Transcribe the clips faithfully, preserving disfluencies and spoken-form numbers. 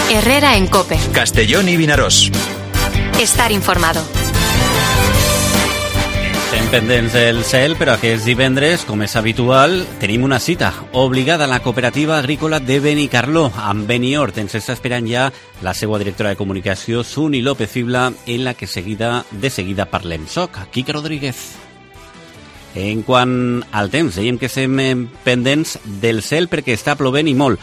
Herrera en COPE. Castellón y Vinaròs. Estar informado. Estem pendents del cel, però aquest divendres, com és habitual, tenim una cita obligada a la cooperativa agrícola de Benicarló, amb Beniort. Ens està esperant ja la seva directora de comunicació, Suni López Fibla, en la que seguida de seguida parlem. Soc Quique Rodríguez. En quant al temps, dèiem que estem pendents del cel perquè està plovent i molt.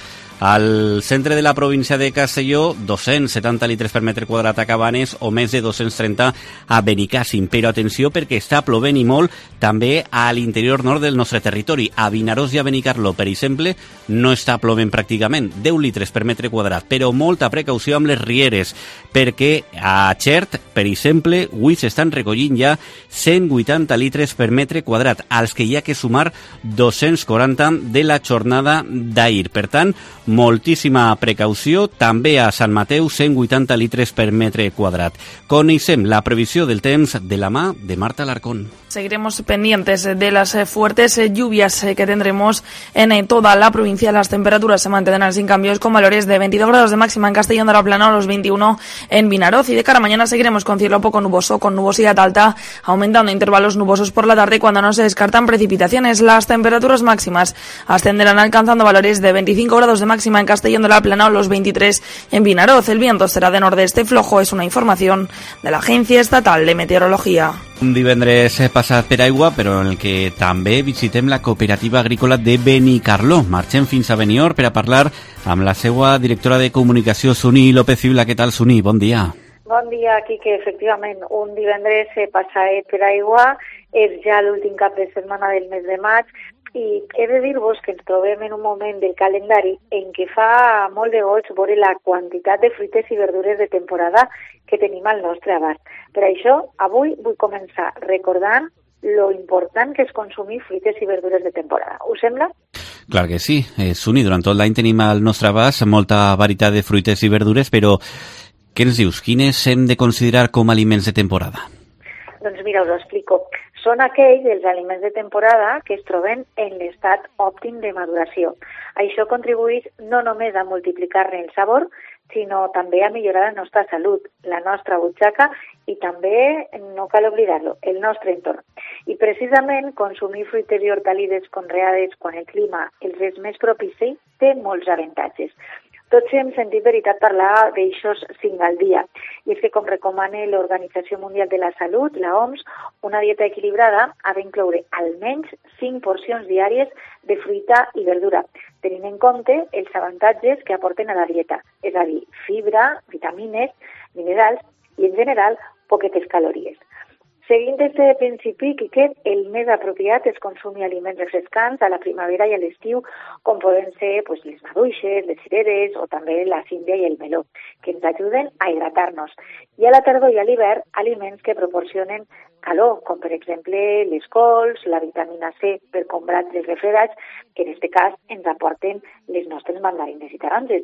Al centre de la província de Castelló, dos-cents setanta litres per metre quadrat a Cabanes o més de dos-cents trenta a Benicàssim. Però atenció perquè està plovent i molt també a l'interior nord del nostre territori. A Vinaròs i a Benicarló, per exemple, no està plovent pràcticament, deu litres per metre quadrat, però molta precaució amb les rieres, perquè a Xert, per exemple, avui s'estan recollint ja cent vuitanta litres per metre quadrat, als que hi ha que sumar dos-cents quaranta de la jornada d'ahir. Per tant, moltíssima precaució, també a Sant Mateu, cent vuitanta litres per metre quadrat. Coneixem la previsió del temps de la mà de Marta Alarcón. Seguiremos pendientes de las fuertes lluvias que tendremos en toda la provincia. Las temperaturas se mantendrán sin cambios, con valores de veintidós grados de máxima en Castellón de la Plana, a los veintiuno en Vinaròs. Y de cara a mañana seguiremos con cielo poco nuboso, con nubosidad alta, aumentando intervalos nubosos por la tarde cuando no se descartan precipitaciones. Las temperaturas máximas ascenderán alcanzando valores de veinticinco grados de máxima en Castellón de la Plana, a los veintitrés en Vinaròs. El viento será de nordeste flojo, es una información de la Agencia Estatal de Meteorología. Un divendres passat per aigua, però en el que també visitem la cooperativa agrícola de Benicarló. Marxem fins a Beniort per a parlar amb la seva directora de comunicació, Suni López Fibla. Què tal, Suni? Bon dia. Bon dia, Quique. Efectivament, un divendres passat per aigua, és ja l'últim cap de setmana del mes de maig, i he de dir-vos que ens trobem en un moment del calendari en què fa molt de goig veure la quantitat de fruites i verdures de temporada que tenim al nostre abast. Per això, avui vull començar recordant lo important que és consumir fruites i verdures de temporada. Us sembla? Clar que sí. Eh, Suni, durant tot l'any tenim al nostre abast molta varietat de fruites i verdures, però què ens dius? Quines hem de considerar com a aliments de temporada? Doncs mira, us ho explico. Són aquells dels aliments de temporada que es troben en l'estat òptim de maduració. Això contribueix no només a multiplicar-ne el sabor, sinó també a millorar la nostra salut, la nostra butxaca i també, no cal oblidar-lo, el nostre entorn. I precisament consumir fruites i hortalisses conreades quan el clima els és més propici té molts avantatges. Tots hem sentit veritat parlar d'aixòs cinc al dia, i és que, com recomana l'Organització Mundial de la Salut, la O M S, una dieta equilibrada ha d'incloure almenys cinc porcions diàries de fruita i verdura, tenint en compte els avantatges que aporten a la dieta, és a dir, fibra, vitamines, minerals i, en general, poquetes calories. Seguint aquest principi, que el més apropiat és consumir aliments refrescants a la primavera i a l'estiu, com poden ser pues, les maduixes, les cireres o també la síndria i el meló, que ens ajuden a hidratar-nos. I a la tardor i a l'hivern, aliments que proporcionen calor, com per exemple les cols, la vitamina C per combatre els refredats, que en aquest cas ens aporten les nostres mandarines i taronges.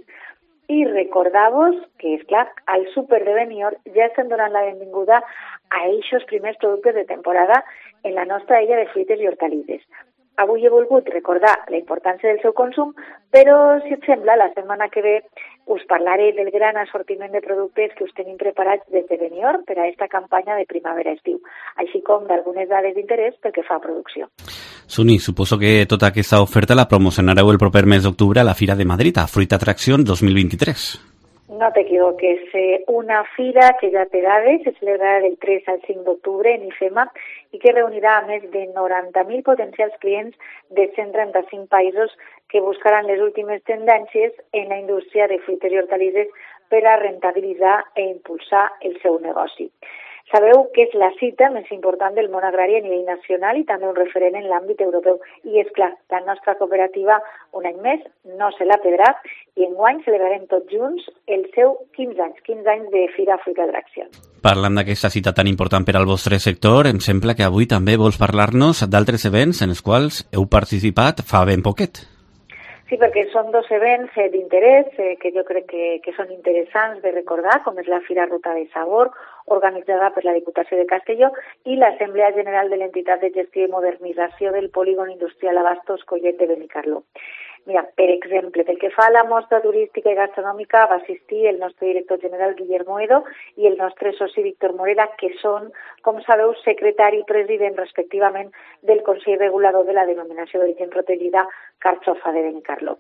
I recordar-vos que, és clar, al súper de Beniort ja estem donant la benvinguda a aquests primers productes de temporada en la nostra illa de fruites i hortalisses. Avui he volgut recordar la importància del seu consum, però, si et sembla, la setmana que ve us parlaré del gran assortiment de productes que us tenim preparats des de Beniort per a aquesta campanya de primavera-estiu, així com d'algunes dades d'interès pel que fa a producció. Suni, suposo que tota aquesta oferta la promocionareu el proper mes d'octubre a la Fira de Madrid, a Fruit Attractions dos mil vint-i-tres. No t'equivoques, una fira que ja té dades, se celebrarà del tres al cinc d'octubre en IFEMA i que reunirà a més de noranta mil potencials clients de cent trenta-cinc països que buscaran les últimes tendències en la indústria de fruites i hortalisses per a rentabilitzar i impulsar el seu negoci. Sabeu que és la cita més important del món agrari a nivell nacional i també un referent en l'àmbit europeu. I és clar, la nostra cooperativa, un any més, no se la perdrà i enguany celebrarem tots junts el seu quinze anys, quinze anys de Fira Fruit Attractions. Parlant d'aquesta cita tan important per al vostre sector, em sembla que avui també vols parlar-nos d'altres events en els quals heu participat fa ben poquet. Sí, perquè són dos events eh, d'interès eh, que jo crec que, que són interessants de recordar, com és la Fira Ruta de Sabor, organitzada per la Diputació de Castelló, i l'Assemblea General de l'Entitat de Gestió i Modernització del Polígon Industrial Abastos Collet de Benicarló. Mira, per exemple, pel que fa a la mostra turística i gastronòmica va assistir el nostre director general Guillermo Edo i el nostre soci Víctor Morera, que són, com sabeu, secretari i president respectivament del Consell Regulador de la Denominació d'Origen Protegida Carxofa de Benicarló.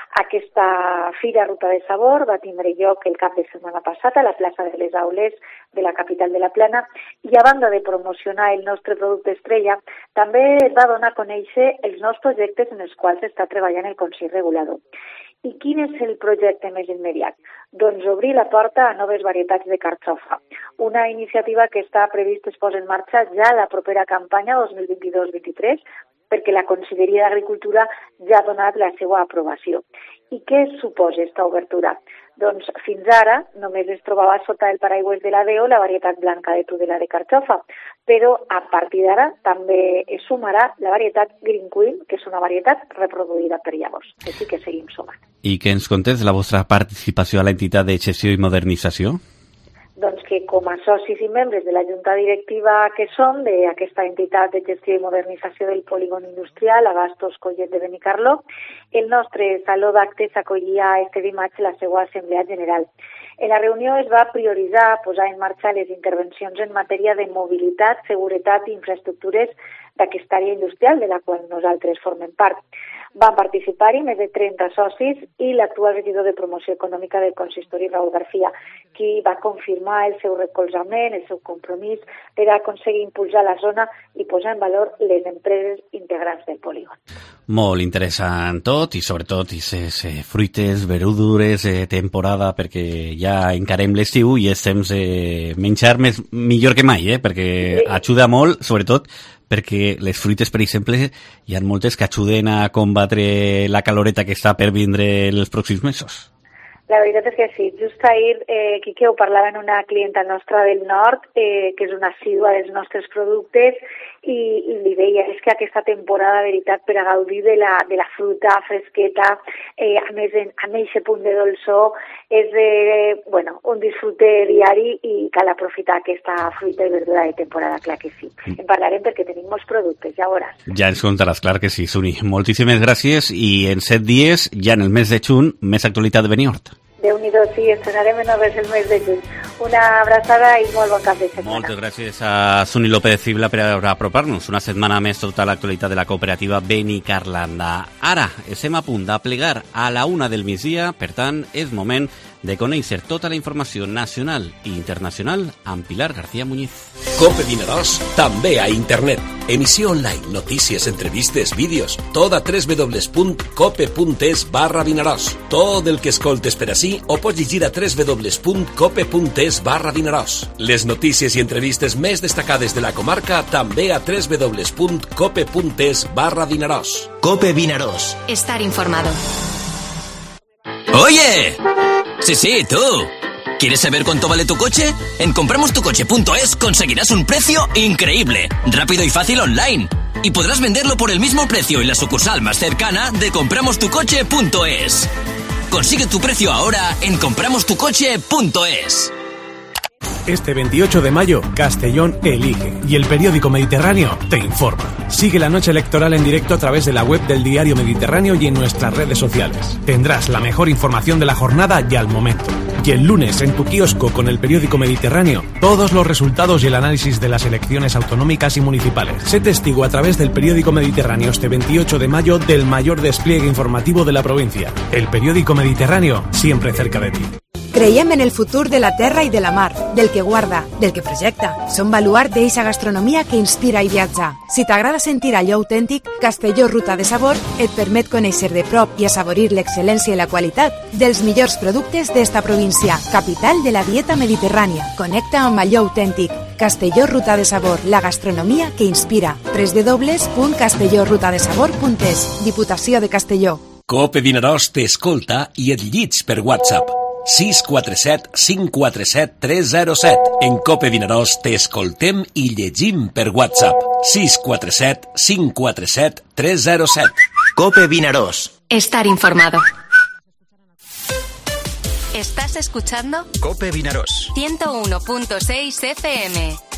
Aquesta Fira Ruta de Sabor va tindre lloc el cap de setmana passat a la plaça de les Aules de la capital de la Plana i a banda de promocionar el nostre producte estrella, també es va donar a conèixer els nous projectes en els quals està treballant el Consell Regulador. I quin és el projecte més immediat? Doncs obrir la porta a noves varietats de carxofa, una iniciativa que està previst es posa en marxa ja la propera campanya dos mil vint-i-dos vint-i-tres, perquè la Conselleria d'Agricultura ja ha donat la seva aprovació. I què suposa aquesta obertura? Doncs fins ara només es trobava sota el paraigües de la D E O la varietat blanca de Tudela de carxofa, però a partir d'ara també es sumarà la varietat Green Queen, que és una varietat reproduïda per llavors. Així que seguim sumant. I què ens contesta la vostra participació a l'entitat de gestió i modernització? Doncs que com a socis i membres de la Junta Directiva que som d'aquesta entitat de gestió i modernització del polígon industrial Abastos Collet de Benicarló, el nostre saló d'actes acollia este dimarts la seva assemblea general. En la reunió es va prioritzar posar en marxa les intervencions en matèria de mobilitat, seguretat i infraestructures d'aquesta àrea industrial de la qual nosaltres formem part. Van participar-hi més de trenta socis i l'actual regidor de promoció econòmica del consistori, Raúl García, qui va confirmar el seu recolzament, el seu compromís per aconseguir impulsar la zona i posar en valor les empreses integrants del polígon. Molt interessant tot i sobretot aquestes eh, fruites, verdures, eh, temporada, perquè ja encarem l'estiu i és temps de eh, menjar més, millor que mai, eh, perquè sí. Ajuda molt, sobretot perquè les fruites, per exemple, hi ha moltes que ajuden a combatre la caloreta que està per vindre els pròxims mesos. La veritat és que sí. Just ahir, eh, Quique, ho parlava en una clienta nostra del nord, eh, que és una assídua dels nostres productes, i, i li deia, és que aquesta temporada, de veritat, per a gaudir de la, de la fruta fresqueta, eh, a més, en, amb aquest punt de dolçor, és eh, bueno, un disfrute diari i cal aprofitar aquesta fruita i verdura de temporada, clar que sí. En parlarem perquè tenim molts productes, ja veuràs. Ja ens contaràs, clar que sí, Suni. Moltíssimes gràcies i en set dies, ja en el mes de juny, més actualitat de Beniort. Déu-n'hi-do, sí, estrenarem en noves el mes de juny. Una abraçada i molt bon cap de setmana. Moltes gràcies a Suni López de Cibla per apropar-nos una setmana més tota l'actualitat de la cooperativa Benicarlanda. Ara estem a punt de plegar a la una del migdia, per tant, és moment de conèixer tota la informació nacional i internacional amb Pilar García Muñiz. Cope Vinaròs, també a internet. Emissió online, notícies, entrevistes, vídeos, tot a doble u doble u doble u punt cope punt es barra Vinaròs. Tot el que escoltes per ací ho pots llegir a doble u doble u doble u punt cope punt es barra Vinaròs. Les notícies i entrevistes més destacades de la comarca també a doble u doble u doble u punt cope punt es barra Vinaròs. Cope Vinaròs. Estar informado. ¡Oye! Sí, sí, tú. ¿Quieres saber cuánto vale tu coche? En compramos tu coche punto es conseguirás un precio increíble, rápido y fácil online. Y podrás venderlo por el mismo precio en la sucursal más cercana de compramos tu coche punto es. Consigue tu precio ahora en compramos tu coche punto es. Este veintiocho de mayo, Castellón elige y el periódico Mediterráneo te informa. Sigue la noche electoral en directo a través de la web del Diario Mediterráneo y en nuestras redes sociales. Tendrás la mejor información de la jornada y al momento. Y el lunes en tu kiosco con el periódico Mediterráneo, todos los resultados y el análisis de las elecciones autonómicas y municipales. Sé testigo a través del periódico Mediterráneo este veintiocho de mayo del mayor despliegue informativo de la provincia. El periódico Mediterráneo, siempre cerca de ti. Creiem en el futur de la terra i de la mar, del que guarda, del que projecta. Som baluart d'eixa gastronomia que inspira i viatja. Si t'agrada sentir allò autèntic, Castelló Ruta de Sabor et permet conèixer de prop i assaborir l'excel·lència i la qualitat dels millors productes d'esta província, capital de la dieta mediterrània. Connecta amb allò autèntic. Castelló Ruta de Sabor, la gastronomia que inspira. doble u doble u doble u punt castelló ruta de sabor punt es. Diputació de Castelló. Cope Vinaròs t'escolta i et llits per WhatsApp. sis quatre set cinc quatre set tres zero set. En Cope Vinaròs t'escoltem i llegim per WhatsApp. sis quatre set cinc quatre set tres zero set. Cope Vinaròs. Estar informado. ¿Estás escuchando? Cope Vinaròs. ciento uno punto seis F M.